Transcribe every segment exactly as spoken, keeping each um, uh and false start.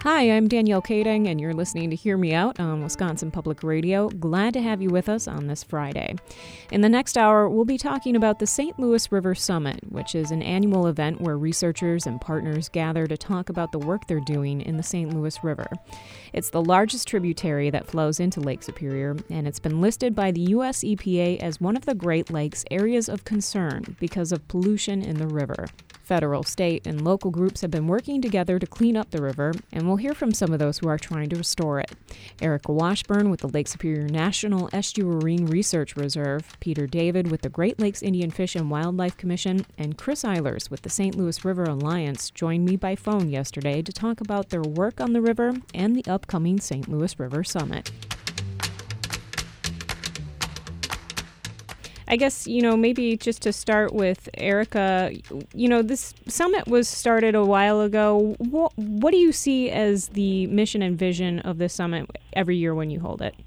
Hi, I'm Danielle Kading, and you're listening to Hear Me Out on Wisconsin Public Radio. Glad to have you with us on this Friday. In the next hour, we'll be talking about the Saint Louis River Summit, which is an annual event where researchers and partners gather to talk about the work they're doing in the Saint Louis River. It's the largest tributary that flows into Lake Superior, and it's been listed by the U S E P A as one of the Great Lakes areas of concern because of pollution in the river. Federal, state, and local groups have been working together to clean up the river, and we'll hear from some of those who are trying to restore it. Erica Washburn with the Lake Superior National Estuarine Research Reserve, Peter David with the Great Lakes Indian Fish and Wildlife Commission, and Chris Eilers with the Saint Louis River Alliance joined me by phone yesterday to talk about their work on the river and the upcoming Saint Louis River Summit. I guess, you know, maybe just to start with, Erica, you know, this summit was started a while ago. What, what do you see as the mission and vision of this summit every year when you hold it?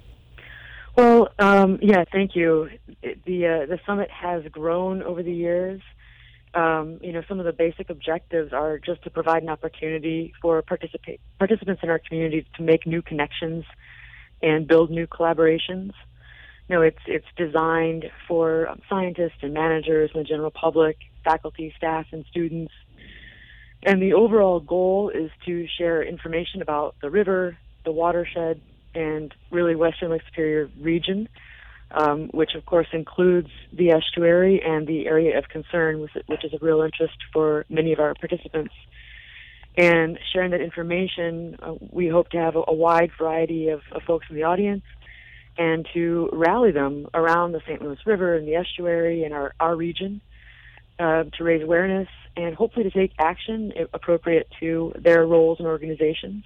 Well, um, yeah, thank you. It, the uh, the summit has grown over the years. Um, you know, some of the basic objectives are just to provide an opportunity for participate, participants in our community to make new connections and build new collaborations. No, it's it's designed for um, scientists and managers and the general public, faculty, staff, and students. And the overall goal is to share information about the river, the watershed, and really Western Lake Superior region, um, which of course includes the estuary and the area of concern, which is of real interest for many of our participants. And sharing that information, uh, we hope to have a, a wide variety of, of folks in the audience, and to rally them around the Saint Louis River and the estuary and our, our region uh, to raise awareness and hopefully to take action appropriate to their roles and organizations,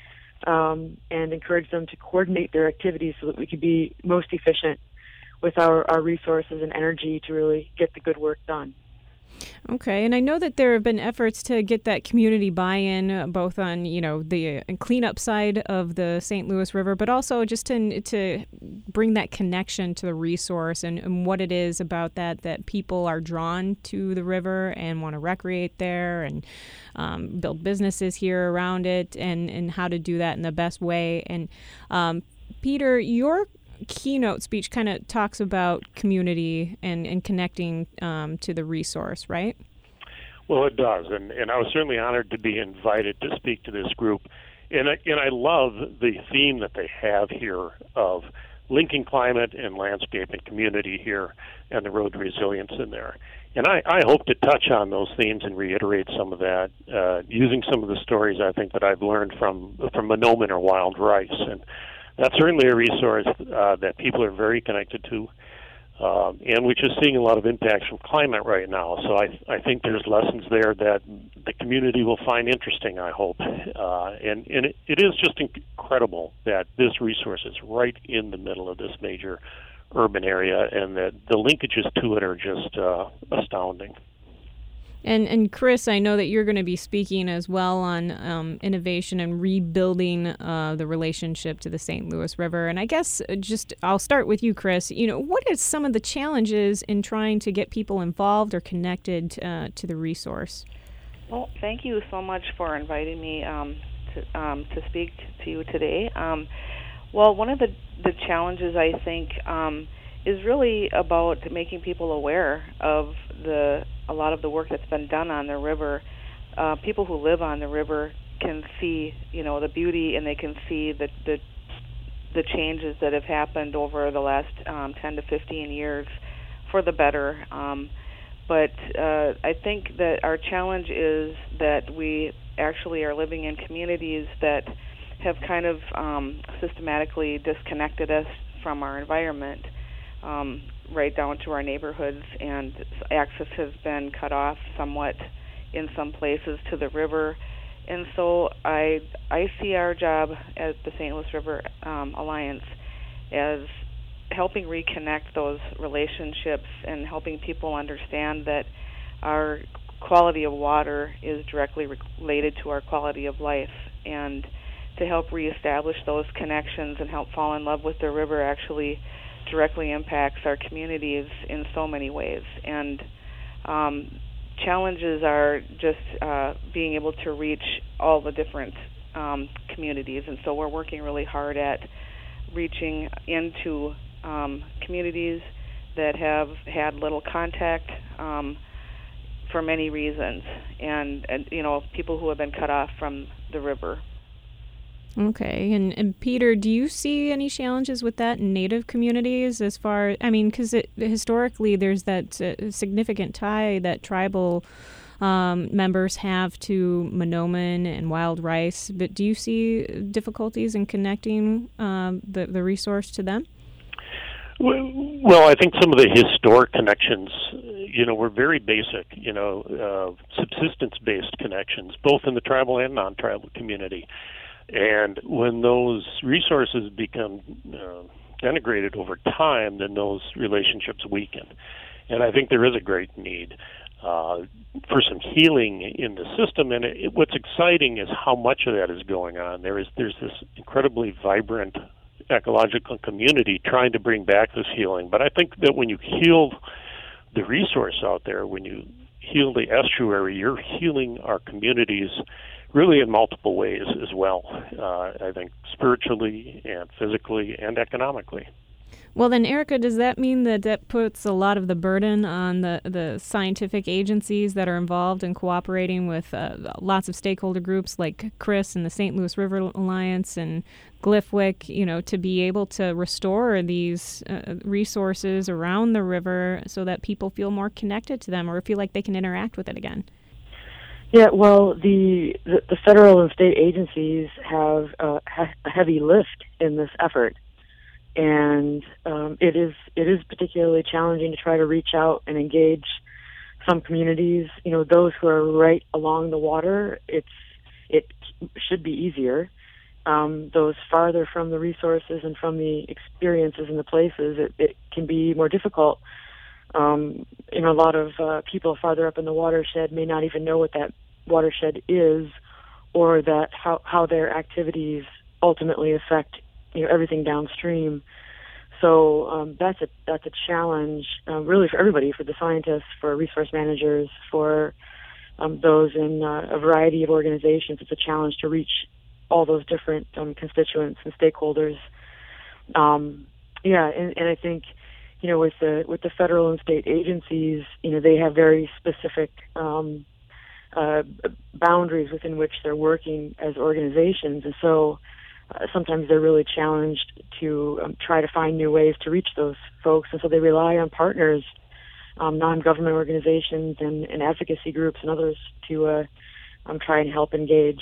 um, and encourage them to coordinate their activities so that we can be most efficient with our, our resources and energy to really get the good work done. Okay, and I know that there have been efforts to get that community buy-in, uh, both on, you know, the uh, cleanup side of the Saint Louis River, but also just to, to bring that connection to the resource and, and what it is about that that people are drawn to the river and want to recreate there and um, build businesses here around it, and, and how to do that in the best way. And um, Peter, your keynote speech kind of talks about community and, and connecting um, to the resource, right? Well, it does, and, and I was certainly honored to be invited to speak to this group. And I, and I love the theme that they have here of linking climate and landscape and community here and the road to resilience in there. And I, I hope to touch on those themes and reiterate some of that uh, using some of the stories I think that I've learned from, from Mahnomen or wild rice. And that's certainly a resource uh, that people are very connected to, um, and which is seeing a lot of impacts from climate right now. So I, I think there's lessons there that the community will find interesting, I hope. Uh, and and it, it is just incredible that this resource is right in the middle of this major urban area, and that the linkages to it are just uh, astounding. And and Chris, I know that you're going to be speaking as well on um, innovation and rebuilding uh, the relationship to the Saint Louis River. And I guess just I'll start with you, Chris. You know, what are some of the challenges in trying to get people involved or connected uh, to the resource? Well, thank you so much for inviting me um, to um, to speak to you today. Um, well, one of the the challenges I think um, is really about making people aware of the a lot of the work that's been done on the river. Uh, people who live on the river can see, you know, the beauty, and they can see the the, the changes that have happened over the last um, ten to fifteen years for the better. Um, but uh, I think that our challenge is that we actually are living in communities that have kind of um, systematically disconnected us from our environment. Um, right down to our neighborhoods, and access has been cut off somewhat in some places to the river. And so I I see our job at the Saint Louis River um, Alliance as helping reconnect those relationships and helping people understand that our quality of water is directly related to our quality of life, and to help reestablish those connections and help fall in love with the river actually directly impacts our communities in so many ways. And um, challenges are just uh, being able to reach all the different um, communities, and so we're working really hard at reaching into um, communities that have had little contact um, for many reasons, and, and you know, people who have been cut off from the river. Okay, and, and Peter, do you see any challenges with that in Native communities as far, I mean, because historically there's that uh, significant tie that tribal um, members have to Mahnomen and wild rice, but do you see difficulties in connecting um, the, the resource to them? Well, I think some of the historic connections, you know, were very basic, you know, uh, subsistence-based connections, both in the tribal and non-tribal community. And when those resources become uh, denigrated over time, then those relationships weaken. And I think there is a great need uh, for some healing in the system. And it, what's exciting is how much of that is going on. There is there's this incredibly vibrant ecological community trying to bring back this healing. But I think that when you heal the resource out there, when you heal the estuary, you're healing our communities really in multiple ways as well, uh, I think spiritually and physically and economically. Well, then, Erica, does that mean that that puts a lot of the burden on the, the scientific agencies that are involved in cooperating with uh, lots of stakeholder groups like Chris and the Saint Louis River Alliance and GLFWIC, you know, to be able to restore these uh, resources around the river so that people feel more connected to them or feel like they can interact with it again? Yeah, well, the the, the federal and state agencies have uh, a heavy lift in this effort. And um, it is it is particularly challenging to try to reach out and engage some communities. You know, those who are right along the water, it's it should be easier. Um, those farther from the resources and from the experiences and the places, it, it can be more difficult. Um, you know, a lot of uh, people farther up in the watershed may not even know what that watershed is, or that how how their activities ultimately affect, you know, everything downstream. So um, that's a that's a challenge, uh, really, for everybody, for the scientists, for resource managers, for um, those in uh, a variety of organizations. It's a challenge to reach all those different um, constituents and stakeholders. Um, yeah, and, and I think, you know, with the with the federal and state agencies, you know, they have very specific um, uh, boundaries within which they're working as organizations, and so. Uh, sometimes they're really challenged to um, try to find new ways to reach those folks, and so they rely on partners, um, non-government organizations and, and advocacy groups and others to uh, um, try and help engage.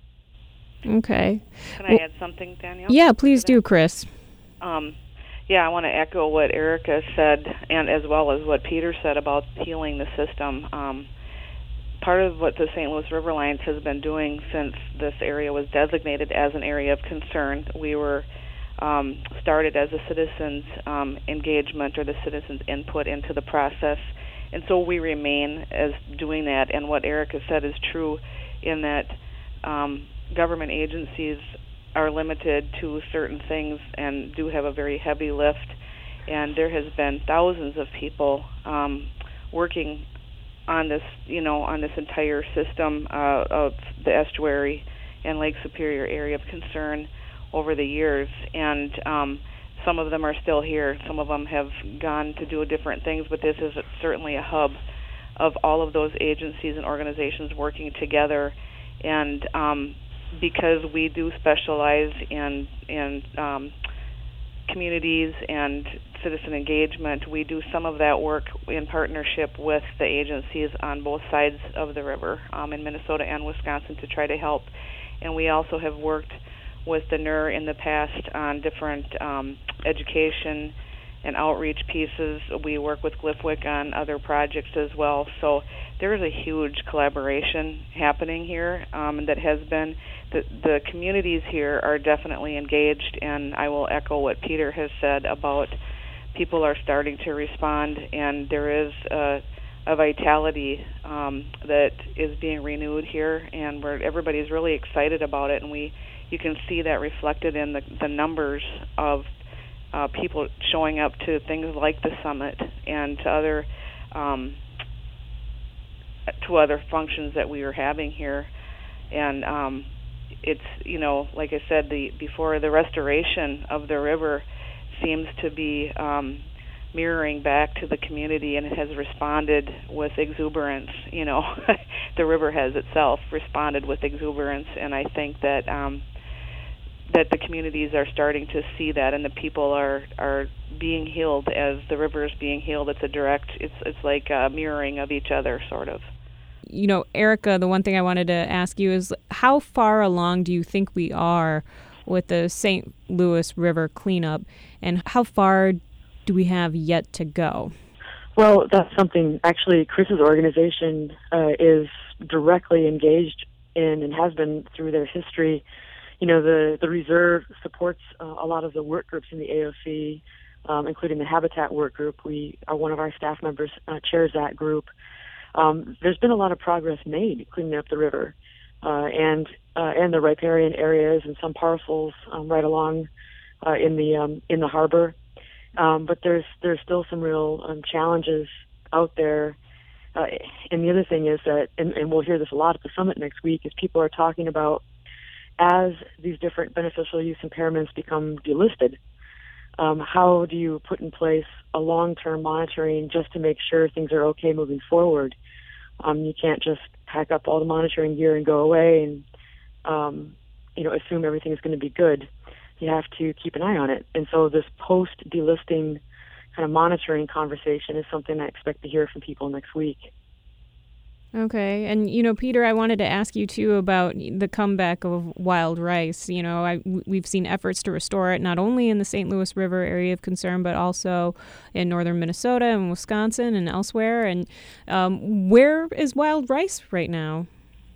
Okay. Can I add something, Danielle? Yeah, please do, Chris. Um, yeah, I want to echo what Erica said, and as well as what Peter said about healing the system. Um, Part of what the Saint Louis River Alliance has been doing since this area was designated as an area of concern, we were um, started as a citizens um, engagement or the citizens input into the process, and so we remain as doing that. And what Erica said is true in that um, government agencies are limited to certain things and do have a very heavy lift, and there has been thousands of people um, working on this, you know, on this entire system uh, of the estuary and Lake Superior area of concern over the years, and um, some of them are still here. Some of them have gone to do different things, but this is certainly a hub of all of those agencies and organizations working together. And um, because we do specialize in in um, communities and citizen engagement, we do some of that work in partnership with the agencies on both sides of the river, um, in Minnesota and Wisconsin, to try to help. And we also have worked with the N R in the past on different um, education and outreach pieces. We work with GLFWIC on other projects as well. So there is a huge collaboration happening here um, that has been, the, the communities here are definitely engaged, and I will echo what Peter has said about people are starting to respond, and there is a, a vitality um, that is being renewed here, and where everybody's really excited about it, and we you can see that reflected in the, the numbers of uh, people showing up to things like the summit and to other um, to other functions that we are having here. And um, it's, you know, like I said, the before the restoration of the river seems to be um, mirroring back to the community, and it has responded with exuberance. You know, the river has itself responded with exuberance, and I think that um, that the communities are starting to see that, and the people are are being healed as the river is being healed. It's a direct, it's it's like a mirroring of each other, sort of. You know, Erica, the one thing I wanted to ask you is how far along do you think we are with the Saint Louis River cleanup, and how far do we have yet to go? Well, that's something actually Chris's organization uh, is directly engaged in and has been through their history. You know, the, the Reserve supports uh, a lot of the work groups in the A O C, um, including the Habitat Work Group. We are one of our staff members uh, chairs that group. Um, there's been a lot of progress made cleaning up the river uh, and uh, and the riparian areas and some parcels um, right along uh, in the um, in the harbor. Um, but there's there's still some real um, challenges out there. Uh, and the other thing is that, and, and we'll hear this a lot at the summit next week, is people are talking about as these different beneficial use impairments become delisted, um, how do you put in place a long-term monitoring just to make sure things are okay moving forward? Um, you can't just pack up all the monitoring gear and go away and, um, you know, assume everything is going to be good. You have to keep an eye on it. And so this post-delisting kind of monitoring conversation is something I expect to hear from people next week. Okay. And, you know, Peter, I wanted to ask you, too, about the comeback of wild rice. You know, I, we've seen efforts to restore it not only in the Saint Louis River area of concern, but also in northern Minnesota and Wisconsin and elsewhere. And um, where is wild rice right now?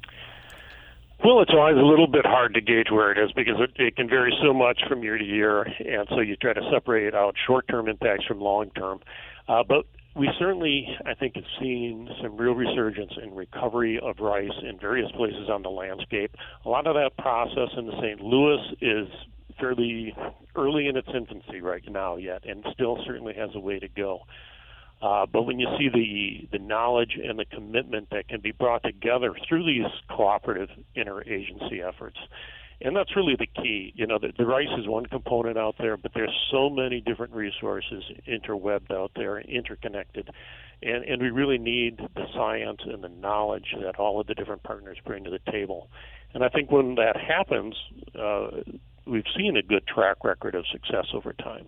Well, it's always a little bit hard to gauge where it is because it, it can vary so much from year to year, and so you try to separate out short-term impacts from long-term. Uh, but we certainly, I think, have seen some real resurgence in recovery of rice in various places on the landscape. A lot of that process in the Saint Louis is fairly early in its infancy right now yet, and still certainly has a way to go. Uh, but when you see the the knowledge and the commitment that can be brought together through these cooperative interagency efforts, and that's really the key. You know, the, the rice is one component out there, but there's so many different resources interwebbed out there, interconnected, and, and we really need the science and the knowledge that all of the different partners bring to the table. And I think when that happens, uh, we've seen a good track record of success over time.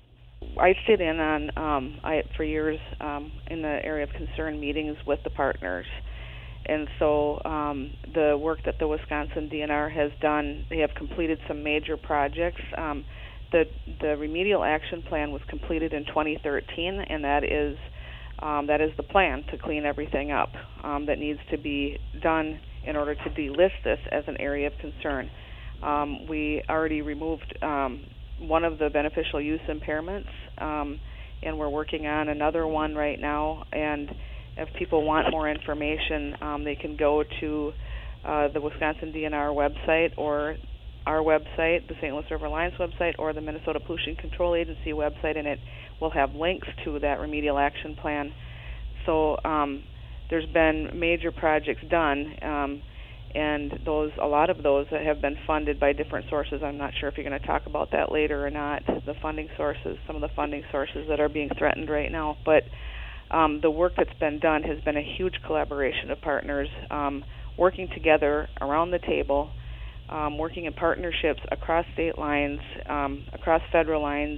I sit in on, um, I for years, um, in the area of concern meetings with the partners. And so um, the work that the Wisconsin D N R has done, they have completed some major projects. Um, the the remedial action plan was completed in twenty thirteen, and that is um, that is the plan to clean everything up um, that needs to be done in order to delist this as an area of concern. Um, we already removed um, one of the beneficial use impairments, um, and we're working on another one right now. And if people want more information, um, they can go to uh, the Wisconsin D N R website or our website, the Saint Louis River Alliance website, or the Minnesota Pollution Control Agency website, and it will have links to that remedial action plan. So um, there's been major projects done, um, and those a lot of those that have been funded by different sources. I'm not sure if you're going to talk about that later or not, the funding sources, some of the funding sources that are being threatened right now. But um, the work that's been done has been a huge collaboration of partners um, working together around the table, um, working in partnerships across state lines, um, across federal lines,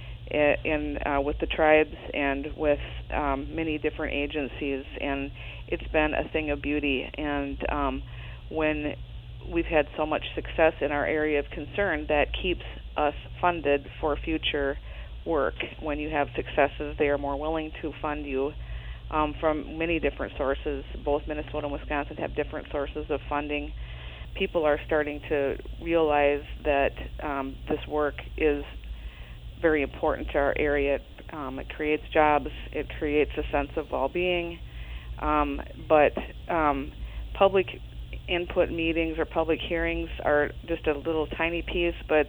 in uh, with the tribes and with um, many different agencies. And it's been a thing of beauty. And um, when we've had so much success in our area of concern, that keeps us funded for future work. When you have successes, they are more willing to fund you um, from many different sources. Both Minnesota and Wisconsin have different sources of funding. People are starting to realize that um, this work is very important to our area. Um, it creates jobs. It creates a sense of well-being. Um, but um, public input meetings or public hearings are just a little tiny piece, but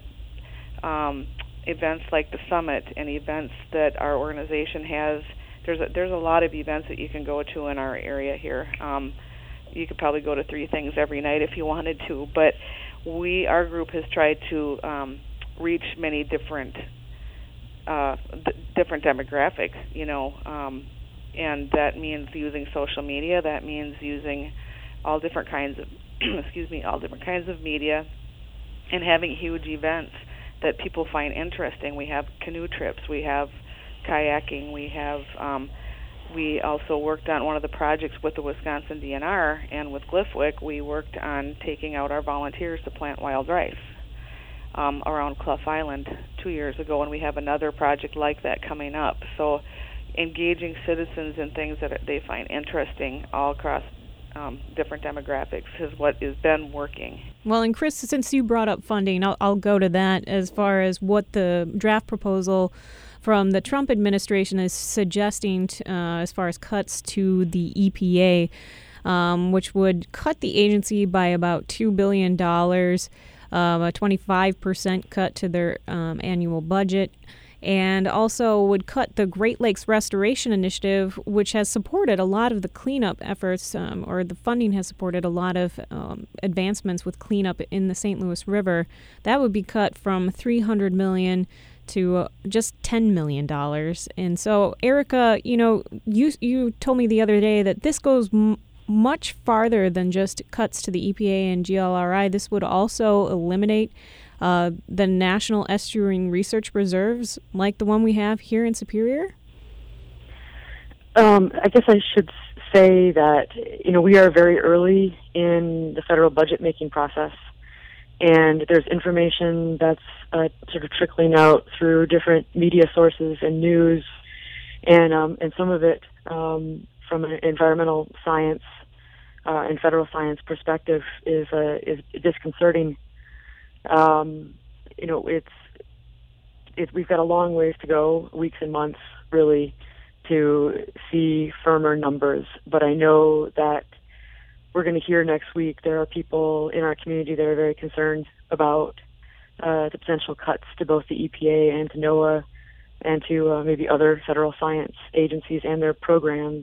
um, events like the summit and events that our organization has, there's a, there's a lot of events that you can go to in our area here. Um, you could probably go to three things every night if you wanted to, but we, our group, has tried to um, reach many different uh, d- different demographics, you know, um, and that means using social media. That means using all different kinds of, excuse me, all different kinds of media, and having huge events that people find interesting. We have canoe trips, we have kayaking, we have. Um, we also worked on one of the projects with the Wisconsin D N R, and with Glyphwick, we worked on taking out our volunteers to plant wild rice um, around Clough Island two years ago, and we have another project like that coming up. So engaging citizens in things that they find interesting all across um, different demographics is what has been working. Well, and Chris, since you brought up funding, I'll, I'll go to that as far as what the draft proposal from the Trump administration is suggesting t- uh, as far as cuts to the E P A, um, which would cut the agency by about two billion dollars, um, a twenty-five percent cut to their um, annual budget, and also would cut the Great Lakes Restoration Initiative, which has supported a lot of the cleanup efforts, um, or the funding has supported a lot of um, advancements with cleanup in the Saint Louis River. That would be cut from three hundred million dollars to uh, just ten million dollars. And so, Erica, you know, you you told me the other day that this goes m- much farther than just cuts to the E P A and G L R I. This would also eliminate uh, the National Estuarine Research Reserves, like the one we have here in Superior. Um, I guess I should say that, you know, we are very early in the federal budget making process. And there's information that's uh, sort of trickling out through different media sources and news, and um, and some of it um, from an environmental science uh, and federal science perspective is uh, is disconcerting. Um, you know, it's it, we've got a long ways to go, weeks and months really, to see firmer numbers. But I know that we're going to hear next week there are people in our community that are very concerned about uh, the potential cuts to both the E P A and to NOAA and to uh, maybe other federal science agencies and their programs.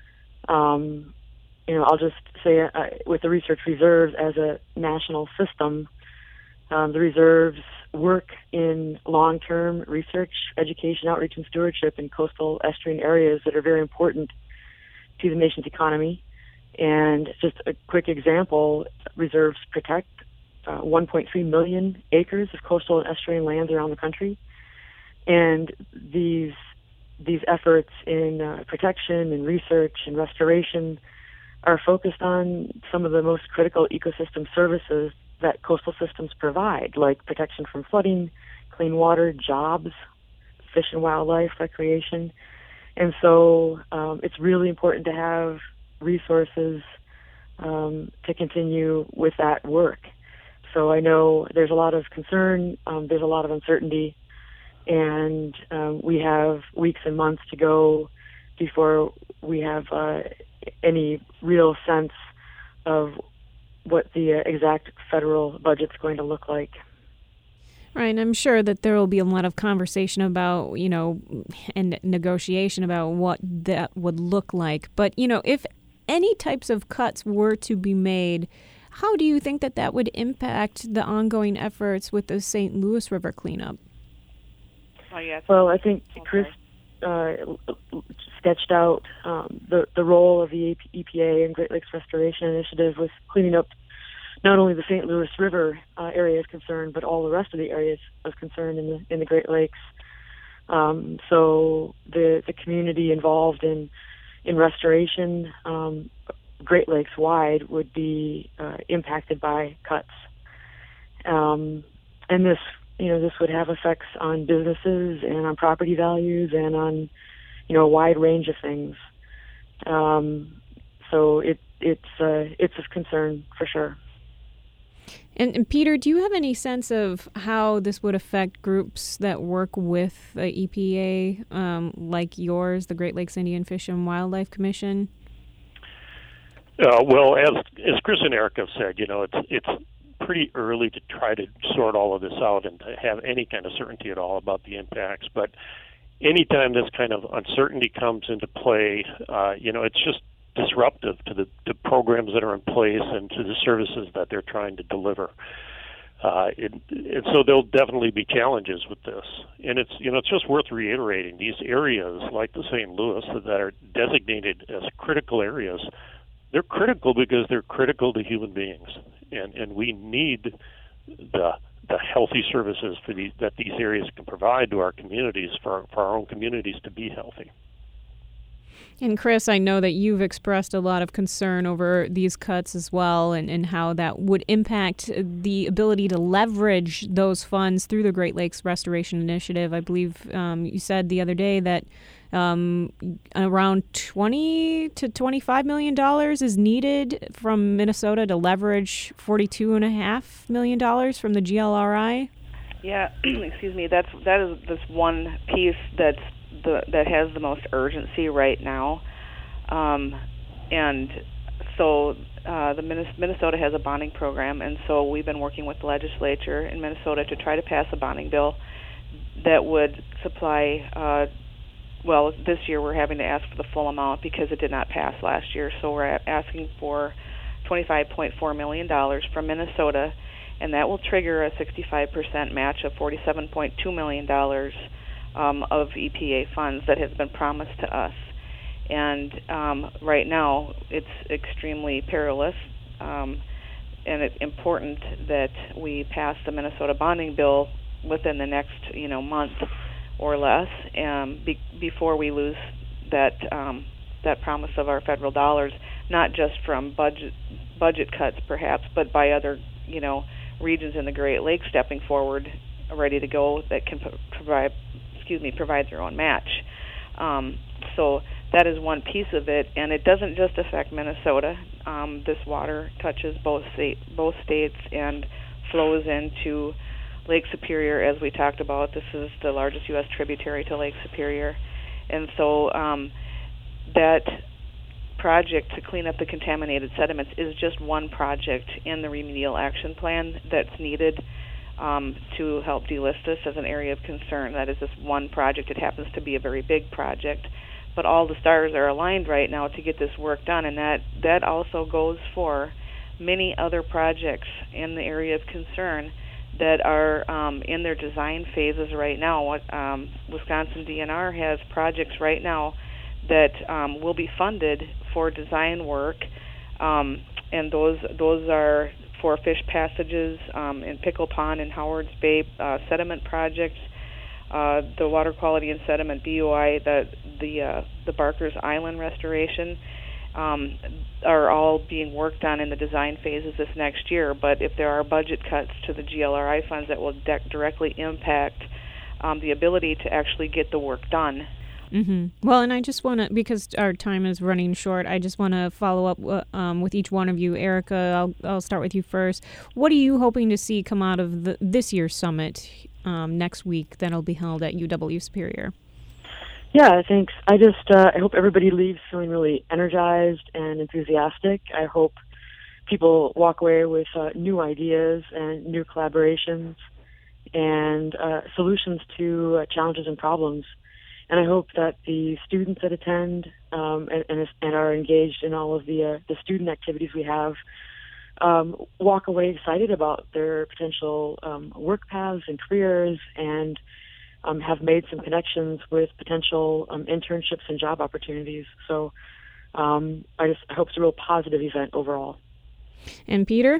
Um, you know, I'll just say uh, with the research reserves as a national system, um, the reserves work in long-term research, education, outreach, and stewardship in coastal estuarine areas that are very important to the nation's economy. And just a quick example, reserves protect uh, one point three million acres of coastal and estuarine lands around the country. And these these efforts in uh, protection and research and restoration are focused on some of the most critical ecosystem services that coastal systems provide, like protection from flooding, clean water, jobs, fish and wildlife, recreation. And so um, it's really important to have resources um, to continue with that work. So I know there's a lot of concern, um, there's a lot of uncertainty, and um, we have weeks and months to go before we have uh, any real sense of what the uh, exact federal budget's going to look like. Right, and I'm sure that there will be a lot of conversation about, you know, and negotiation about what that would look like. But, you know, if any types of cuts were to be made, how do you think that that would impact the ongoing efforts with the Saint Louis River cleanup? Oh, yes. Well, I think Chris uh, sketched out um, the, the role of the E P A and Great Lakes Restoration Initiative with cleaning up not only the Saint Louis River uh, area is concerned, but all the rest of the areas of concern in the in the Great Lakes. Um, so the the community involved in in restoration, um, Great Lakes wide, would be uh, impacted by cuts. Um, and this, you know, this would have effects on businesses and on property values and on, you know, a wide range of things. Um, so it it's uh, it's of concern for sure. And, and Peter, do you have any sense of how this would affect groups that work with the E P A, um, like yours, the Great Lakes Indian Fish and Wildlife Commission? Uh, well, as as Chris and Eric have said, you know, it's it's pretty early to try to sort all of this out and to have any kind of certainty at all about the impacts. But anytime this kind of uncertainty comes into play, uh, you know, it's just disruptive to the to programs that are in place and to the services that they're trying to deliver. Uh, it, and so there'll definitely be challenges with this. And it's, you know, it's just worth reiterating, these areas like the Saint Louis that are designated as critical areas, they're critical because they're critical to human beings. And, and we need the the healthy services for these, that these areas can provide to our communities, for, for our own communities to be healthy. And Chris, I know that you've expressed a lot of concern over these cuts as well, and, and how that would impact the ability to leverage those funds through the Great Lakes Restoration Initiative. I believe um, you said the other day that um, around twenty to twenty-five million dollars is needed from Minnesota to leverage forty-two point five million dollars from the G L R I. Yeah, excuse me. That's that is this one piece that's the that has the most urgency right now, um, and so uh, the Minnesota has a bonding program, and so we've been working with the legislature in Minnesota to try to pass a bonding bill that would supply. Uh, well, this year we're having to ask for the full amount because it did not pass last year, so we're asking for twenty-five point four million dollars from Minnesota, and that will trigger a sixty-five percent match of forty-seven point two million dollars um, of E P A funds that has been promised to us. And um, right now, it's extremely perilous, um, and it's important that we pass the Minnesota bonding bill within the next, you know, month or less, um, be- before we lose that um, that promise of our federal dollars, not just from budget budget cuts, perhaps, but by other, you know, regions in the Great Lakes stepping forward, ready to go, that can provide, excuse me, provide their own match. Um, so that is one piece of it, and it doesn't just affect Minnesota. Um, this water touches both state, both states and flows into Lake Superior, as we talked about. This is the largest U S tributary to Lake Superior, and so um, that project to clean up the contaminated sediments is just one project in the remedial action plan that's needed um, to help delist this as an area of concern. That is just one project. It happens to be a very big project, but all the stars are aligned right now to get this work done, and that, that also goes for many other projects in the area of concern that are um, in their design phases right now. What um, Wisconsin D N R has projects right now that um, will be funded for design work, um, and those those are for fish passages um, in Pickle Pond and Howard's Bay, uh, sediment projects, uh, the water quality and sediment B O I, the the uh, the Barker's Island restoration, um, are all being worked on in the design phases this next year. But if there are budget cuts to the G L R I funds, that will de- directly impact um, the ability to actually get the work done. Mm-hmm. Well, and I just want to, because our time is running short, I just want to follow up uh, um, with each one of you. Erica, I'll, I'll start with you first. What are you hoping to see come out of the, this year's summit um, next week that'll be held at U W Superior? Yeah, thanks. I just uh, I hope everybody leaves feeling really energized and enthusiastic. I hope people walk away with uh, new ideas and new collaborations and uh, solutions to uh, challenges and problems. And I hope that the students that attend um, and, and, and are engaged in all of the uh, the student activities we have um, walk away excited about their potential um, work paths and careers, and um, have made some connections with potential um, internships and job opportunities. So um, I just I hope it's a real positive event overall. And Peter?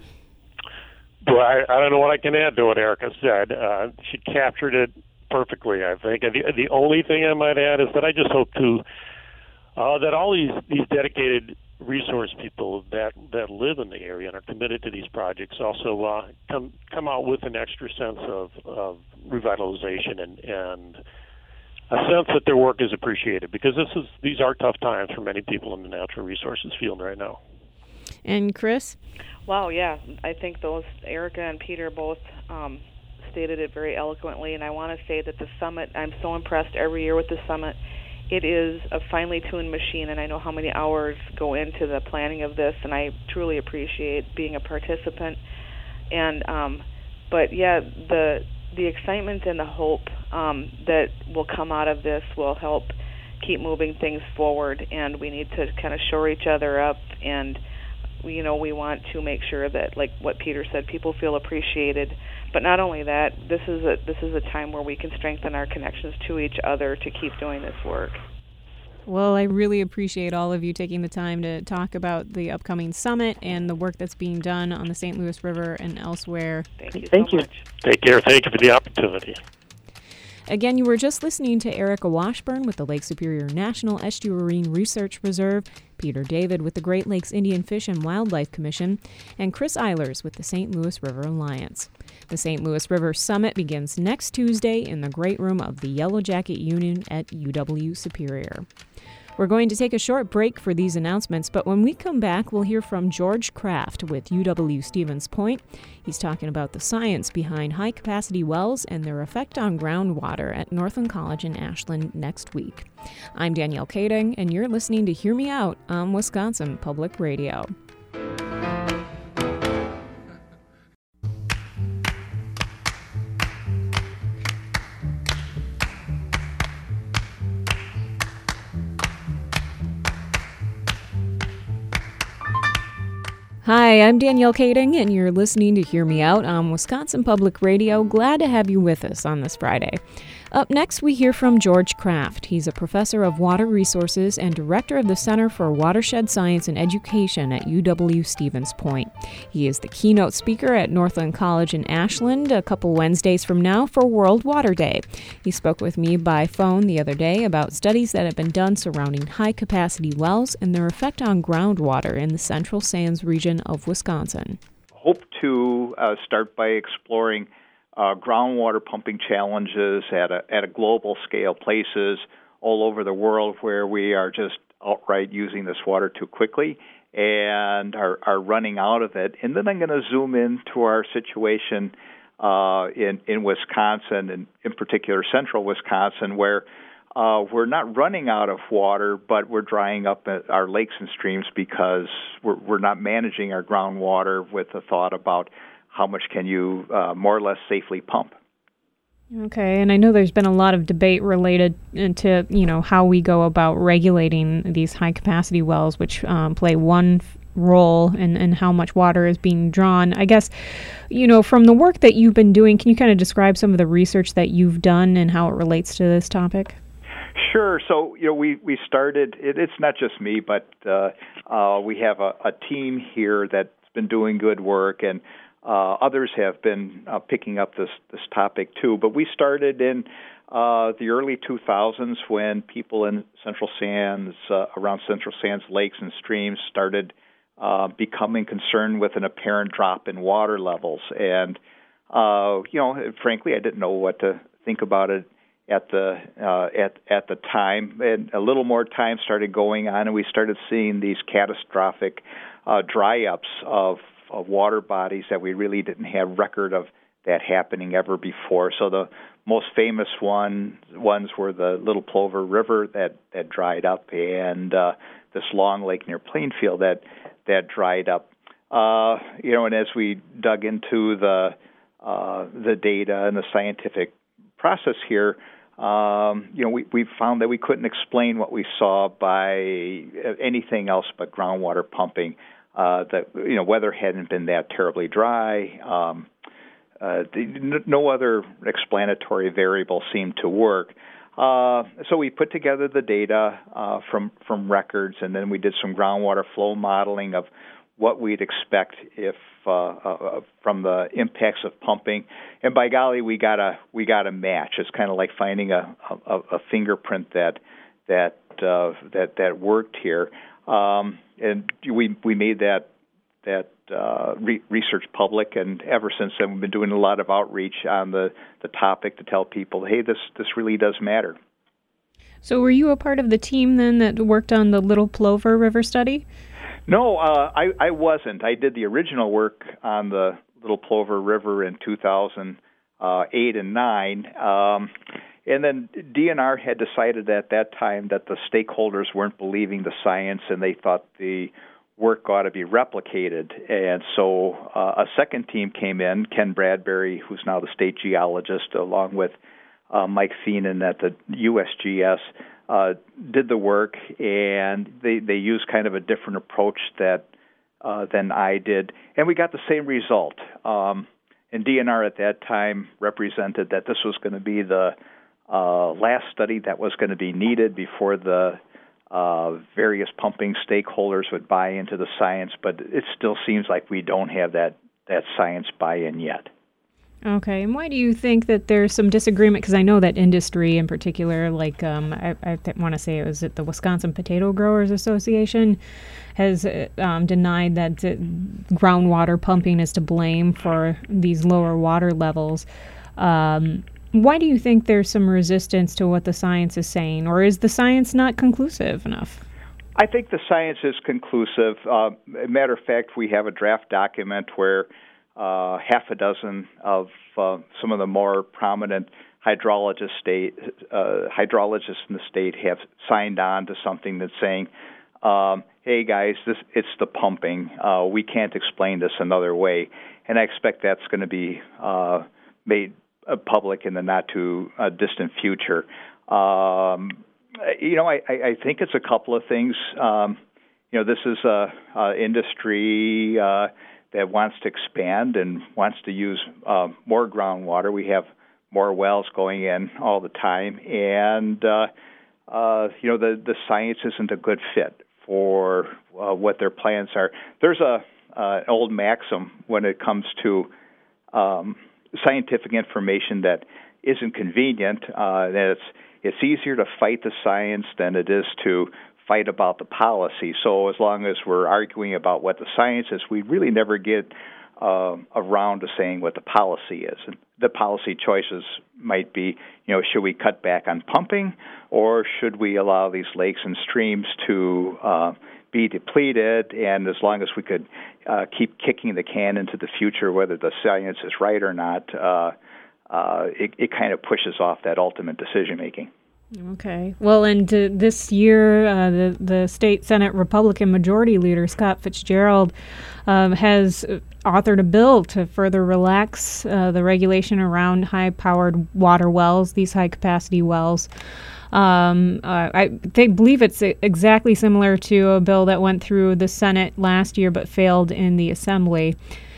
Well, I, I don't know what I can add to what Erica said. Uh, she captured it perfectly, I think. And the, the only thing I might add is that I just hope to uh, that all these, these dedicated resource people that, that live in the area and are committed to these projects also uh, come come out with an extra sense of, of revitalization and, and a sense that their work is appreciated, because this is these are tough times for many people in the natural resources field right now. And Chris? Wow, yeah. I think those, Erica and Peter both um, stated it very eloquently, and I want to say that the summit, I'm so impressed every year with the summit. It is a finely tuned machine, and I know how many hours go into the planning of this, and I truly appreciate being a participant. And um, but yeah, the the excitement and the hope um, that will come out of this will help keep moving things forward, and we need to kind of shore each other up and you know, we want to make sure that, like what Peter said, people feel appreciated. But not only that, this is a this is a time where we can strengthen our connections to each other to keep doing this work. Well, I really appreciate all of you taking the time to talk about the upcoming summit and the work that's being done on the Saint Louis River and elsewhere. Thank you Thank so you. much. Take care. Thank you for the opportunity. Again, you were just listening to Erica Washburn with the Lake Superior National Estuarine Research Reserve, Peter David with the Great Lakes Indian Fish and Wildlife Commission, and Chris Eilers with the Saint Louis River Alliance. The Saint Louis River Summit begins next Tuesday in the Great Room of the Yellow Jacket Union at U W Superior. We're going to take a short break for these announcements, but when we come back, we'll hear from George Kraft with U W Stevens Point. He's talking about the science behind high-capacity wells and their effect on groundwater at Northland College in Ashland next week. I'm Danielle Kading, and you're listening to Hear Me Out on Wisconsin Public Radio. Hi, I'm Danielle Kading, and you're listening to Hear Me Out on Wisconsin Public Radio. Glad to have you with us on this Friday. Up next, we hear from George Kraft. He's a professor of water resources and director of the Center for Watershed Science and Education at U W Stevens Point. He is the keynote speaker at Northland College in Ashland a couple Wednesdays from now for World Water Day. He spoke with me by phone the other day about studies that have been done surrounding high-capacity wells and their effect on groundwater in the Central Sands region of Wisconsin. Hope to uh, start by exploring uh, groundwater pumping challenges at a at a global scale, places all over the world where we are just outright using this water too quickly and are, are running out of it. And then I'm going to zoom into our situation uh, in in Wisconsin, and in particular central Wisconsin, where Uh, we're not running out of water, but we're drying up our lakes and streams because we're, we're not managing our groundwater with the thought about how much can you uh, more or less safely pump. Okay, and I know there's been a lot of debate related to, you know, how we go about regulating these high-capacity wells, which um, play one f- role in, in how much water is being drawn. I guess, you know, from the work that you've been doing, can you kind of describe some of the research that you've done and how it relates to this topic? Sure. So, you know, we, we started, it, it's not just me, but uh, uh, we have a, a team here that's been doing good work, and uh, others have been uh, picking up this, this topic too. But we started in uh, the early two thousands when people in Central Sands, uh, around Central Sands lakes and streams started uh, becoming concerned with an apparent drop in water levels. And, uh, you know, frankly, I didn't know what to think about it at the uh, at at the time, and a little more time started going on, and we started seeing these catastrophic uh, dry-ups of, of water bodies that we really didn't have record of that happening ever before. So the most famous one ones were the Little Plover River that, that dried up, and uh, this long lake near Plainfield that that dried up. Uh, you know, and as we dug into the uh, the data and the scientific process here, um, you know, we, we found that we couldn't explain what we saw by anything else but groundwater pumping. Uh, that, you know, weather hadn't been that terribly dry. Um, uh, the, no other explanatory variable seemed to work. Uh, so we put together the data uh, from from records, and then we did some groundwater flow modeling of what we'd expect if uh, uh, from the impacts of pumping, and by golly, we got a we got a match. It's kind of like finding a, a, a fingerprint that that uh, that that worked here, um, and we we made that that uh, re- research public, and ever since then we've been doing a lot of outreach on the, the topic to tell people, hey, this this really does matter. So, were you a part of the team then that worked on the Little Plover River study? No, uh, I, I wasn't. I did the original work on the Little Plover River in two thousand eight and nine, um, and then D N R had decided at that time that the stakeholders weren't believing the science, and they thought the work ought to be replicated. And so uh, a second team came in, Ken Bradbury, who's now the state geologist, along with uh, Mike Feenan at the U S G S, Uh, did the work, and they, they used kind of a different approach that uh, than I did, and we got the same result. Um, and D N R at that time represented that this was going to be the uh, last study that was going to be needed before the uh, various pumping stakeholders would buy into the science, but it still seems like we don't have that, that science buy-in yet. Okay, and why do you think that there's some disagreement? Because I know that industry in particular, like um, I, I th- want to say it was at the Wisconsin Potato Growers Association, has um, denied that uh, groundwater pumping is to blame for these lower water levels. Um, why do you think there's some resistance to what the science is saying, or is the science not conclusive enough? I think the science is conclusive. Uh, a matter of fact, we have a draft document where Uh, half a dozen of uh, some of the more prominent hydrologists, state, uh, hydrologists in the state have signed on to something that's saying, um, hey, guys, this it's the pumping. Uh, we can't explain this another way. And I expect that's going to be uh, made uh, public in the not-too-distant uh, future. Um, you know, I, I think it's a couple of things. Um, you know, this is a, a industry uh, that wants to expand and wants to use uh, more groundwater. We have more wells going in all the time, and uh, uh, you know the the science isn't a good fit for uh, what their plans are. There's a uh, an old maxim when it comes to um, scientific information that isn't convenient. Uh, that it's it's easier to fight the science than it is to fight about the policy. So as long as we're arguing about what the science is, we really never get uh, around to saying what the policy is. And the policy choices might be, you know, should we cut back on pumping, or should we allow these lakes and streams to uh, be depleted? And as long as we could uh, keep kicking the can into the future, whether the science is right or not, uh, uh, it, it kind of pushes off that ultimate decision making. Okay. Well, and uh, this year, uh, the, the state Senate Republican Majority Leader, Scott Fitzgerald, um, has authored a bill to further relax uh, the regulation around high-powered water wells, these high-capacity wells. Um, uh, I they believe it's exactly similar to a bill that went through the Senate last year but failed in the Assembly.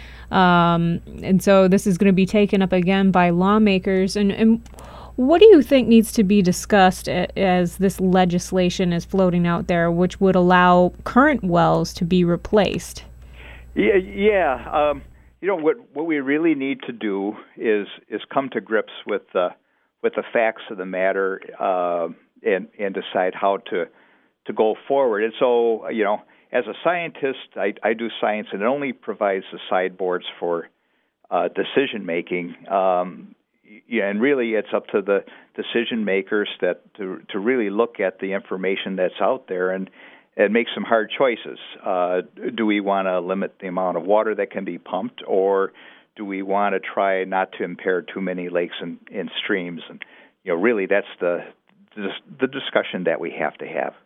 Um, and so this is going to be taken up again by lawmakers. And, and what do you think needs to be discussed as this legislation is floating out there, which would allow current wells to be replaced? Yeah, yeah. Um, you know what? What we really need to do is is come to grips with the with the facts of the matter uh, and and decide how to to go forward. And so, you know, as a scientist, I, I do science, and it only provides the sideboards for uh, decision making. Um, Yeah, and really it's up to the decision makers that to to really look at the information that's out there and, and make some hard choices. Uh, do we want to limit the amount of water that can be pumped, or do we want to try not to impair too many lakes and, and streams? And you know, really that's the, the the discussion that we have to have.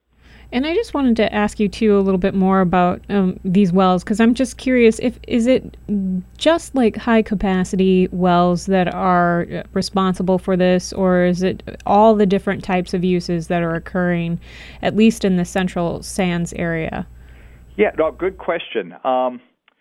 And I just wanted to ask you, too, a little bit more about um, these wells, because I'm just curious, if is it just like high-capacity wells that are responsible for this, or is it all the different types of uses that are occurring, at least in the Central Sands area? Yeah, no, good question. Um,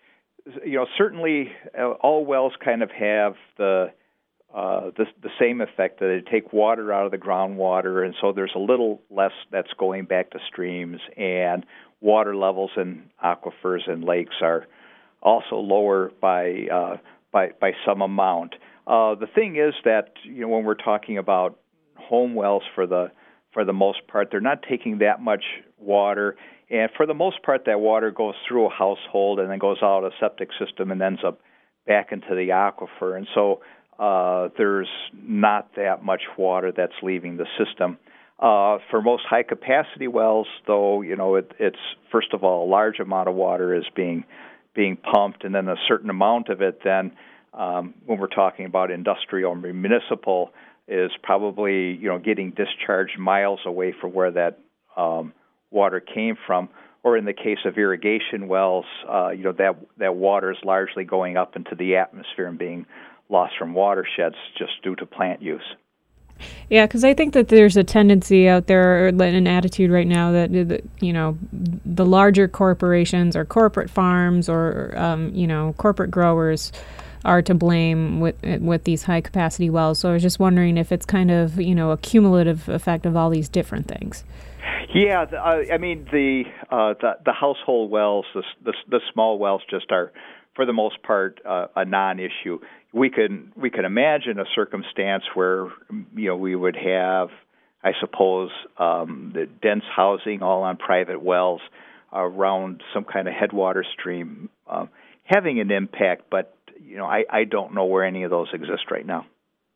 you know, certainly uh, all wells kind of have the Uh, the, the same effect, that they take water out of the groundwater, and so there's a little less that's going back to streams, and water levels in aquifers and lakes are also lower by uh, by, by some amount. Uh, the thing is that, you know, when we're talking about home wells, for the for the most part, they're not taking that much water, and for the most part, that water goes through a household and then goes out a septic system and ends up back into the aquifer, and so Uh, there's not that much water that's leaving the system. Uh, for most high-capacity wells, though, you know, it, it's first of all a large amount of water is being being pumped, and then a certain amount of it, then um, when we're talking about industrial or municipal, is probably, you know, getting discharged miles away from where that um, water came from. Or in the case of irrigation wells, uh, you know, that that water is largely going up into the atmosphere and being lost from watersheds just due to plant use. Yeah, because I think that there's a tendency out there, an attitude right now that, that you know, the larger corporations or corporate farms or, um, you know, corporate growers are to blame with with these high capacity wells. So I was just wondering if it's kind of, you know, a cumulative effect of all these different things. Yeah, the, uh, I mean the, uh, the the household wells, the, the the small wells, just are, for the most part, uh, a non-issue. We can we can imagine a circumstance where, you know, we would have, I suppose, um, the dense housing all on private wells around some kind of headwater stream uh, having an impact, but you know, I, I don't know where any of those exist right now.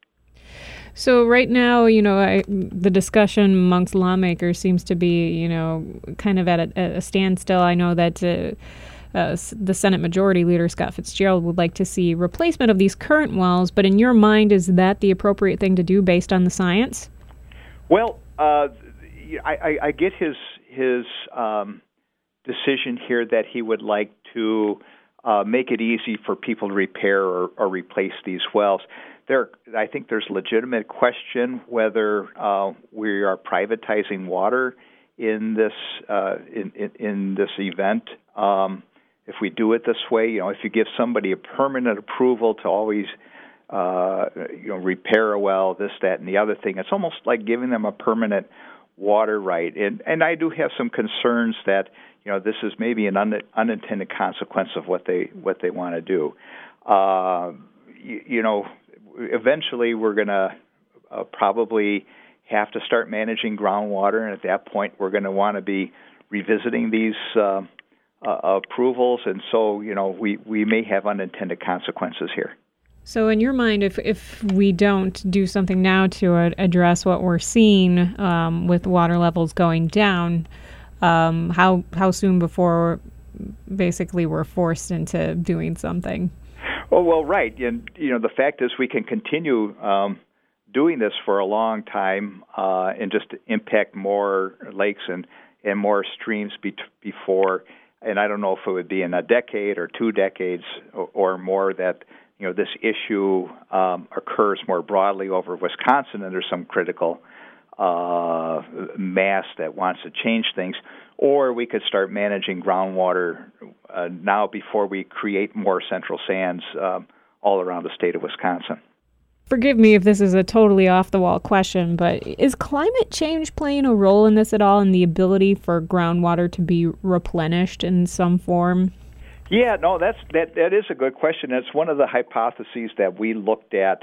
So right now, you know, I, the discussion amongst lawmakers seems to be, you know, kind of at a, a standstill. I know that uh, uh, the Senate Majority Leader, Scott Fitzgerald, would like to see replacement of these current wells, but in your mind, is that the appropriate thing to do based on the science? Well, uh, I, I, I get his, his um, decision here that he would like to uh, make it easy for people to repair or, or replace these wells. There, I think there's legitimate question whether uh, we are privatizing water in this uh, in, in, in this event. Um, if we do it this way, you know, if you give somebody a permanent approval to always uh, you know repair a well, this, that, and the other thing, it's almost like giving them a permanent water right. And and I do have some concerns that you know this is maybe an un, unintended consequence of what they what they want to do. Uh, you, you know. Eventually, we're going to uh, probably have to start managing groundwater, and at that point, we're going to want to be revisiting these uh, uh, approvals, and so, you know, we, we may have unintended consequences here. So in your mind, if if we don't do something now to uh, address what we're seeing um, with water levels going down, um, how how soon before basically we're forced into doing something? Oh, well, right. And, you know, the fact is we can continue um, doing this for a long time uh, and just impact more lakes and, and more streams be- before, and I don't know if it would be in a decade or two decades or, or more that, you know, this issue um, occurs more broadly over Wisconsin, and there's some critical uh, mass that wants to change things. Or we could start managing groundwater uh, now before we create more central sands uh, all around the state of Wisconsin. Forgive me if this is a totally off-the-wall question, but is climate change playing a role in this at all, in the ability for groundwater to be replenished in some form? Yeah, no, that's that. That is a good question. It's one of the hypotheses that we looked at.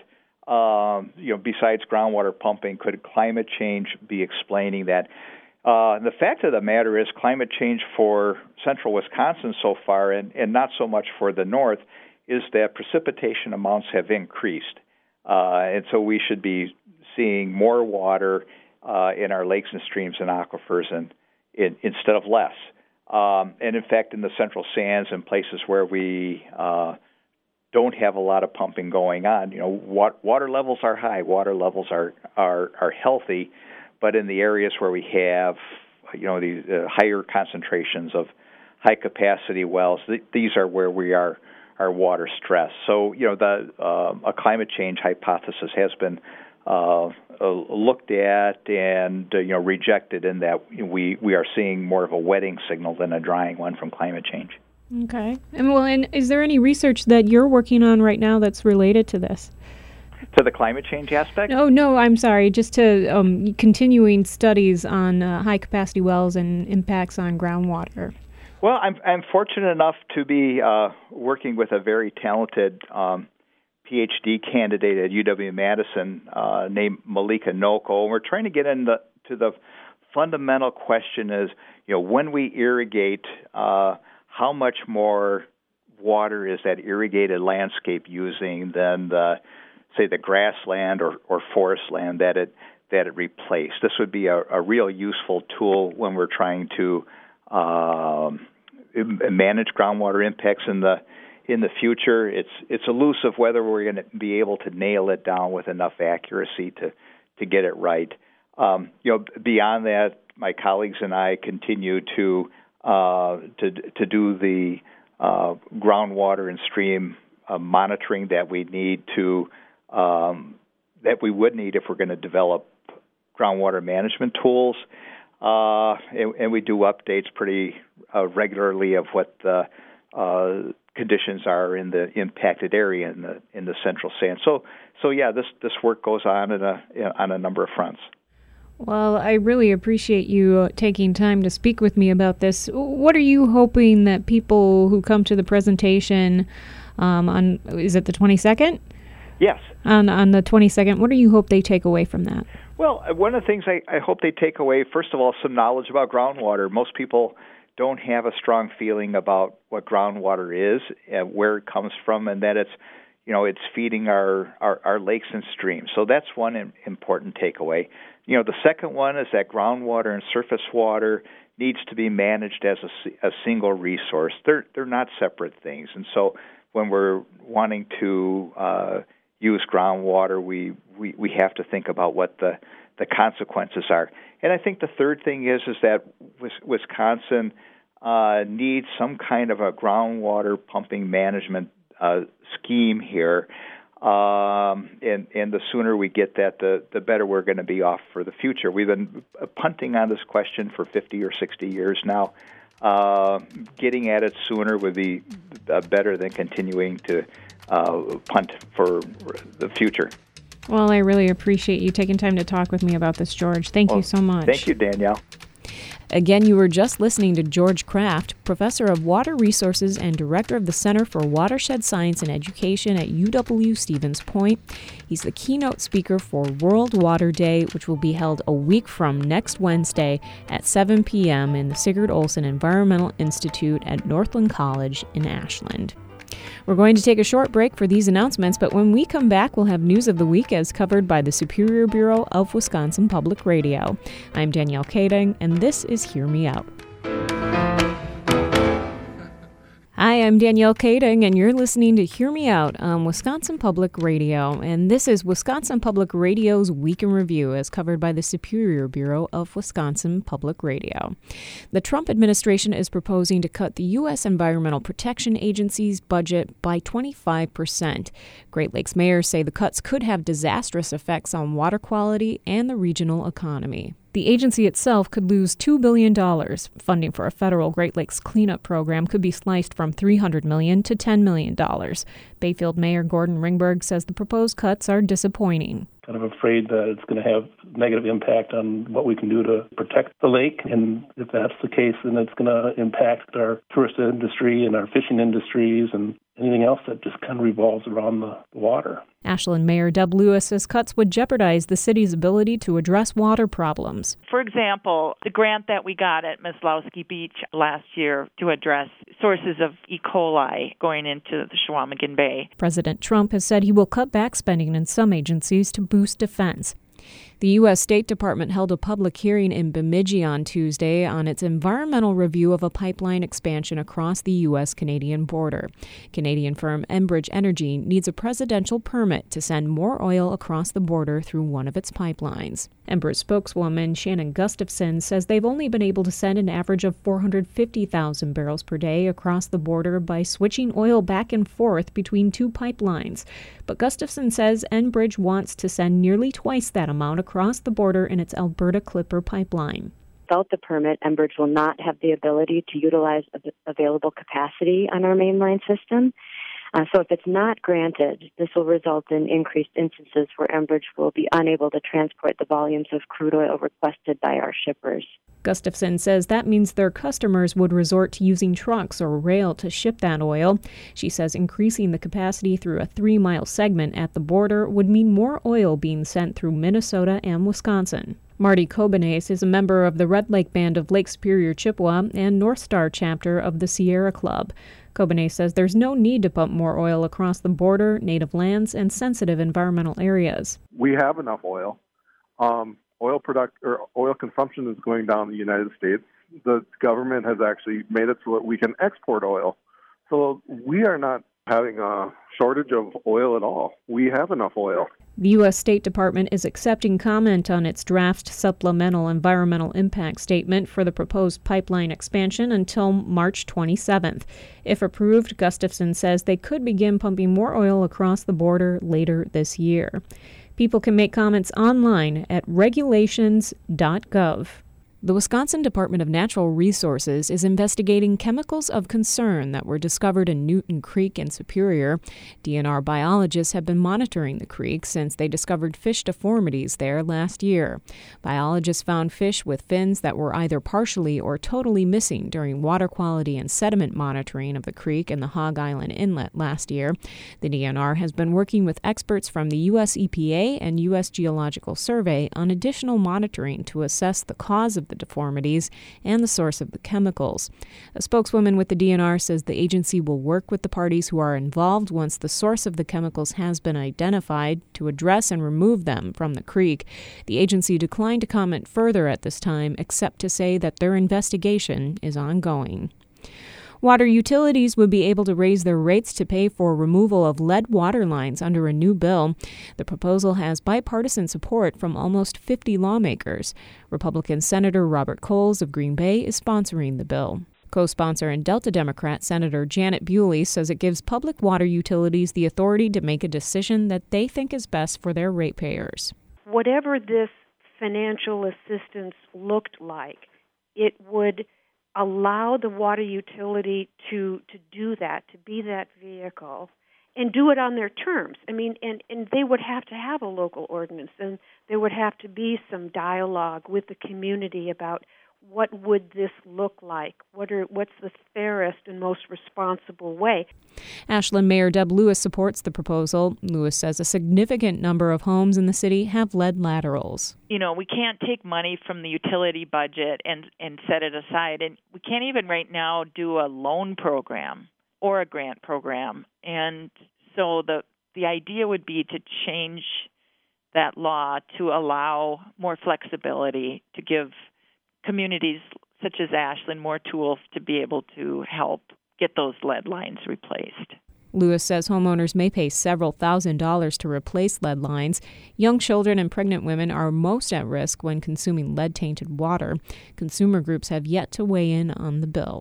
Um, you know, besides groundwater pumping, could climate change be explaining that? Uh, the fact of the matter is climate change for central Wisconsin so far, and, and not so much for the north, is that precipitation amounts have increased. Uh, and so we should be seeing more water uh, in our lakes and streams and aquifers and, in, instead of less. Um, and in fact, in the central sands and places where we uh, don't have a lot of pumping going on, you know, wa- water levels are high, water levels are, are, are healthy. But in the areas where we have, you know, these uh, higher concentrations of high-capacity wells, th- these are where we are are water stressed. So, you know, the uh, a climate change hypothesis has been uh, uh, looked at and uh, you know rejected in that we we are seeing more of a wetting signal than a drying one from climate change. Okay. And well, and is there any research that you're working on right now that's related to this? To the climate change aspect? Oh, no, I'm sorry. Just to um, continuing studies on uh, high-capacity wells and impacts on groundwater. Well, I'm, I'm fortunate enough to be uh, working with a very talented um, P H D candidate at U W-Madison uh, named Malika Noko. And we're trying to get into to the fundamental question is, you know, when we irrigate, uh, how much more water is that irrigated landscape using than the say the grassland or, or forest land that it that it replaced. This would be a, a real useful tool when we're trying to uh, manage groundwater impacts in the in the future. It's it's elusive whether we're going to be able to nail it down with enough accuracy to, to get it right. Um, you know, beyond that, my colleagues and I continue to uh, to to do the uh, groundwater and stream uh, monitoring that we need to Um, that we would need if we're going to develop groundwater management tools. Uh, and, and we do updates pretty uh, regularly of what the uh, conditions are in the impacted area in the in the central sand. So, so yeah, this this work goes on in a on a number of fronts. Well, I really appreciate you taking time to speak with me about this. What are you hoping that people who come to the presentation um, on, is it the twenty-second? Yes. On on the twenty-second, what do you hope they take away from that? Well, one of the things I, I hope they take away, first of all, some knowledge about groundwater. Most people don't have a strong feeling about what groundwater is, and where it comes from, and that it's, you know, it's feeding our, our, our lakes and streams. So that's one important takeaway. You know, the second one is that groundwater and surface water needs to be managed as a, a single resource. They're they're not separate things, and so when we're wanting to uh, use groundwater, we, we, we have to think about what the, the consequences are. And I think the third thing is is that Wisconsin uh, needs some kind of a groundwater pumping management uh, scheme here. Um, and, and the sooner we get that, the, the better we're going to be off for the future. We've been punting on this question for fifty or sixty years now. Uh, getting at it sooner would be uh, better than continuing to uh, punt for the future. Well, I really appreciate you taking time to talk with me about this, George. Thank well, you so much. Thank you, Danielle. Again, you were just listening to George Kraft, Professor of Water Resources and Director of the Center for Watershed Science and Education at U W-Stevens Point. He's the keynote speaker for World Water Day, which will be held a week from next Wednesday at seven p.m. in the Sigurd Olson Environmental Institute at Northland College in Ashland. We're going to take a short break for these announcements, but when we come back, we'll have news of the week as covered by the Superior Bureau of Wisconsin Public Radio. I'm Danielle Kading, and this is Hear Me Out. Hi, I'm Danielle Kading, and you're listening to Hear Me Out on Wisconsin Public Radio. And this is Wisconsin Public Radio's Week in Review, as covered by the Superior Bureau of Wisconsin Public Radio. The Trump administration is proposing to cut the U S Environmental Protection Agency's budget by twenty-five percent. Great Lakes mayors say the cuts could have disastrous effects on water quality and the regional economy. The agency itself could lose two billion dollars. Funding for a federal Great Lakes cleanup program could be sliced from three hundred million dollars to ten million dollars. Bayfield Mayor Gordon Ringberg says the proposed cuts are disappointing. Kind of afraid that it's going to have negative impact on what we can do to protect the lake. And if that's the case, then it's going to impact our tourist industry and our fishing industries and anything else that just kind of revolves around the water. Ashland Mayor Deb Lewis says cuts would jeopardize the city's ability to address water problems. For example, the grant that we got at Meslowski Beach last year to address sources of E. coli going into the Chequamegon Bay. President Trump has said he will cut back spending in some agencies to boost defense. The U S State Department held a public hearing in Bemidji on Tuesday on its environmental review of a pipeline expansion across the U S Canadian border. Canadian firm Enbridge Energy needs a presidential permit to send more oil across the border through one of its pipelines. Enbridge spokeswoman Shannon Gustafson says they've only been able to send an average of four hundred fifty thousand barrels per day across the border by switching oil back and forth between two pipelines. But Gustafson says Enbridge wants to send nearly twice that amount across the border in its Alberta Clipper pipeline. Without the permit, Enbridge will not have the ability to utilize available capacity on our mainline system. Uh, so if it's not granted, this will result in increased instances where Enbridge will be unable to transport the volumes of crude oil requested by our shippers. Gustafson says that means their customers would resort to using trucks or rail to ship that oil. She says increasing the capacity through a three-mile segment at the border would mean more oil being sent through Minnesota and Wisconsin. Marty Kobanese is a member of the Red Lake Band of Lake Superior Chippewa and North Star chapter of the Sierra Club. Kobanese says there's no need to pump more oil across the border, native lands, and sensitive environmental areas. We have enough oil. Um, oil product or oil consumption is going down in the United States. The government has actually made it so that we can export oil. So we are not having a shortage of oil at all. We have enough oil. The U S State Department is accepting comment on its draft supplemental environmental impact statement for the proposed pipeline expansion until March twenty-seventh. If approved, Gustafson says they could begin pumping more oil across the border later this year. People can make comments online at regulations dot gov. The Wisconsin Department of Natural Resources is investigating chemicals of concern that were discovered in Newton Creek in Superior. D N R biologists have been monitoring the creek since they discovered fish deformities there last year. Biologists found fish with fins that were either partially or totally missing during water quality and sediment monitoring of the creek and the Hog Island Inlet last year. The D N R has been working with experts from the U S E P A and U S Geological Survey on additional monitoring to assess the cause of the deformities and the source of the chemicals. A spokeswoman with the D N R says the agency will work with the parties who are involved once the source of the chemicals has been identified to address and remove them from the creek. The agency declined to comment further at this time, except to say that their investigation is ongoing. Water utilities would be able to raise their rates to pay for removal of lead water lines under a new bill. The proposal has bipartisan support from almost fifty lawmakers. Republican Senator Robert Coles of Green Bay is sponsoring the bill. Co-sponsor and Delta Democrat Senator Janet Bewley says it gives public water utilities the authority to make a decision that they think is best for their ratepayers. Whatever this financial assistance looked like, it would allow the water utility to, to do that, to be that vehicle, and do it on their terms. I mean, and, and they would have to have a local ordinance, and there would have to be some dialogue with the community about what would this look like? What are what's the fairest and most responsible way? Ashland Mayor Deb Lewis supports the proposal. Lewis says a significant number of homes in the city have lead laterals. You know, we can't take money from the utility budget and, and set it aside. And we can't even right now do a loan program or a grant program. And so the the idea would be to change that law to allow more flexibility, to give communities such as Ashland more tools to be able to help get those lead lines replaced. Lewis says homeowners may pay several thousand dollars to replace lead lines. Young children and pregnant women are most at risk when consuming lead-tainted water. Consumer groups have yet to weigh in on the bill.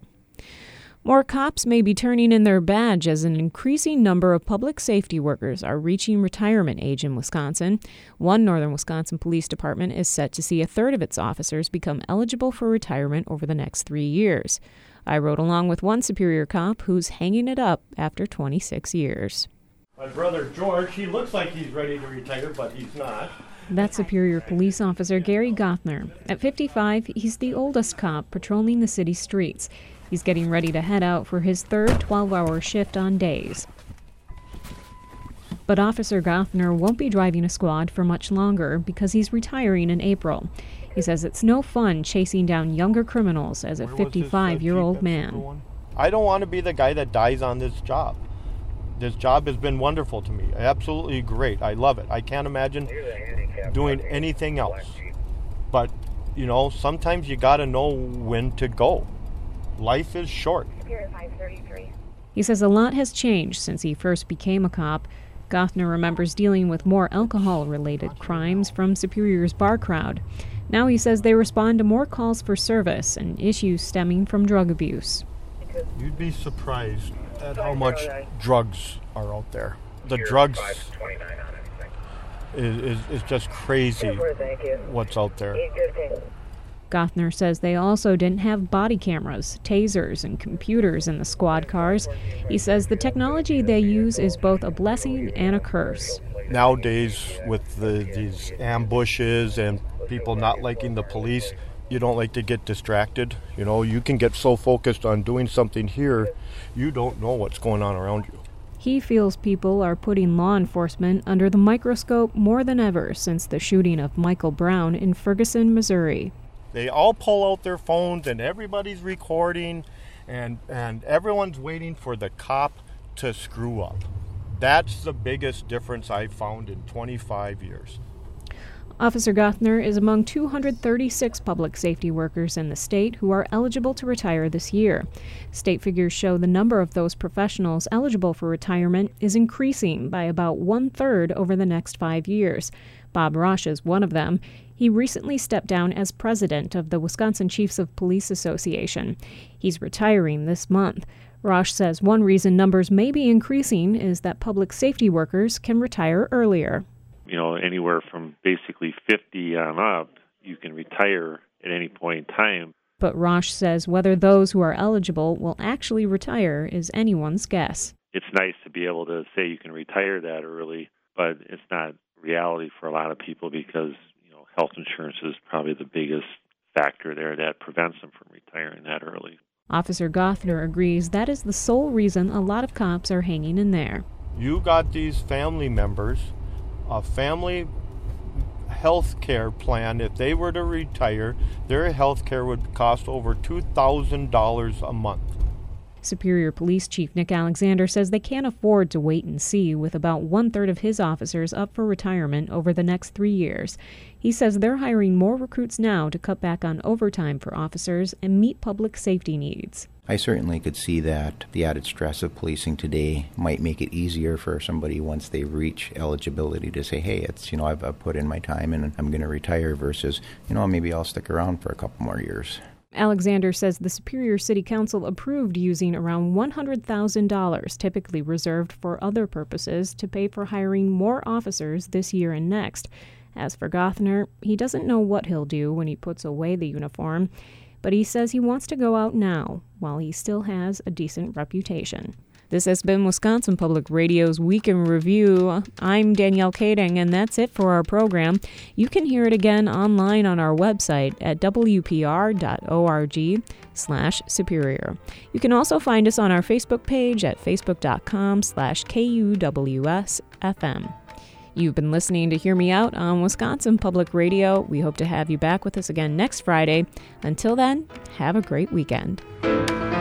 More cops may be turning in their badge as an increasing number of public safety workers are reaching retirement age in Wisconsin. One northern Wisconsin police department is set to see a third of its officers become eligible for retirement over the next three years. I rode along with one Superior cop who's hanging it up after twenty-six years. My brother George, he looks like he's ready to retire, but he's not. That's Superior Police Officer Gary Gothner. At fifty-five, he's the oldest cop patrolling the city streets. He's getting ready to head out for his third twelve-hour shift on days. But Officer Gothner won't be driving a squad for much longer because he's retiring in April. He says it's no fun chasing down younger criminals as a fifty-five-year-old man. I don't want to be the guy that dies on this job. This job has been wonderful to me. Absolutely great. I love it. I can't imagine doing anything else. But, you know, sometimes you got to know when to go. Life is short. He says a lot has changed since he first became a cop. Gothner remembers dealing with more alcohol-related crimes from Superior's bar crowd. Now he says they respond to more calls for service and issues stemming from drug abuse. You'd be surprised at how much drugs are out there. The drugs is, is, is just crazy what's out there. Gothner says they also didn't have body cameras, tasers, and computers in the squad cars. He says the technology they use is both a blessing and a curse. Nowadays, with the, these ambushes and people not liking the police, you don't like to get distracted. You know, you can get so focused on doing something here, you don't know what's going on around you. He feels people are putting law enforcement under the microscope more than ever since the shooting of Michael Brown in Ferguson, Missouri. They all pull out their phones and everybody's recording and, and everyone's waiting for the cop to screw up. That's the biggest difference I've found in twenty-five years. Officer Gothner is among two hundred thirty-six public safety workers in the state who are eligible to retire this year. State figures show the number of those professionals eligible for retirement is increasing by about one-third over the next five years. Bob Rosh is one of them. He recently stepped down as president of the Wisconsin Chiefs of Police Association. He's retiring this month. Rosh says one reason numbers may be increasing is that public safety workers can retire earlier. you know, anywhere from basically fifty on up, you can retire at any point in time. But Rosh says whether those who are eligible will actually retire is anyone's guess. It's nice to be able to say you can retire that early, but it's not reality for a lot of people because, you know, health insurance is probably the biggest factor there that prevents them from retiring that early. Officer Gothner agrees that is the sole reason a lot of cops are hanging in there. You got these family members, a family health care plan. If they were to retire, their health care would cost over two thousand dollars a month. Superior Police Chief Nick Alexander says they can't afford to wait and see with about one-third of his officers up for retirement over the next three years. He says they're hiring more recruits now to cut back on overtime for officers and meet public safety needs. I certainly could see that the added stress of policing today might make it easier for somebody once they reach eligibility to say, hey, it's, you know, I've, I've put in my time and I'm going to retire versus, you know, maybe I'll stick around for a couple more years. Alexander says the Superior City Council approved using around one hundred thousand dollars, typically reserved for other purposes, to pay for hiring more officers this year and next. As for Gothner, he doesn't know what he'll do when he puts away the uniform, but he says he wants to go out now while he still has a decent reputation. This has been Wisconsin Public Radio's Week in Review. I'm Danielle Kading, and that's it for our program. You can hear it again online on our website at w p r dot org slash superior. You can also find us on our Facebook page at facebook dot com slash K U W S F M. You've been listening to Hear Me Out on Wisconsin Public Radio. We hope to have you back with us again next Friday. Until then, have a great weekend.